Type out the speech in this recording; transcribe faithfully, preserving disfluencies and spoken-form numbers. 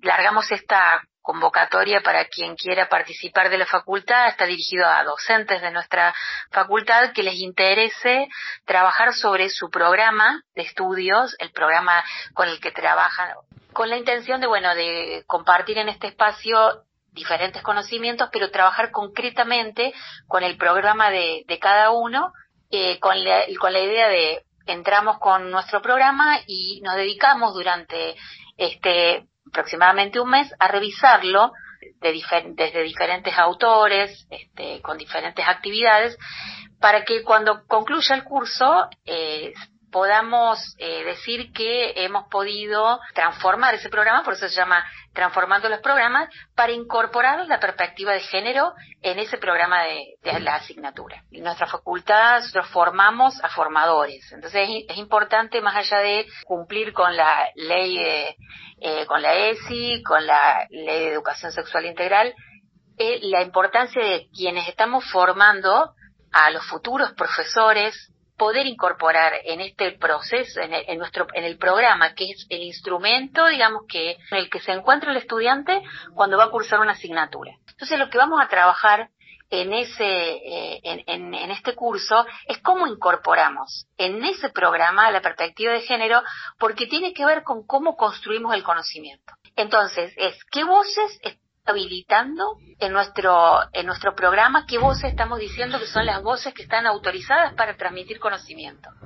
largamos esta convocatoria para quien quiera participar de la facultad. Está dirigido a docentes de nuestra facultad que les interese trabajar sobre su programa de estudios, el programa con el que trabajan, con la intención de, bueno, de compartir en este espacio diferentes conocimientos, pero trabajar concretamente con el programa de, de cada uno, eh, con la, con la idea de entramos con nuestro programa y nos dedicamos durante este aproximadamente un mes a revisarlo de difer- desde diferentes autores, este, con diferentes actividades, para que cuando concluya el curso eh, podamos eh, decir que hemos podido transformar ese programa, por eso se llama Transformando los Programas, para incorporar la perspectiva de género en ese programa de, de la asignatura. En nuestra facultad nosotros formamos a formadores, entonces es, es importante, más allá de cumplir con la ley, de, eh, con la E S I, con la ley de educación sexual integral, eh, la importancia de quienes estamos formando a los futuros profesores, poder incorporar en este proceso, en el, en nuestro, en el programa, que es el instrumento, digamos, que en el que se encuentra el estudiante cuando va a cursar una asignatura. Entonces, lo que vamos a trabajar en ese, eh, en, en, en este curso es cómo incorporamos en ese programa la perspectiva de género, porque tiene que ver con cómo construimos el conocimiento. Entonces, es qué voces habilitando en nuestro en nuestro programa, qué voces estamos diciendo que son las voces que están autorizadas para transmitir conocimiento.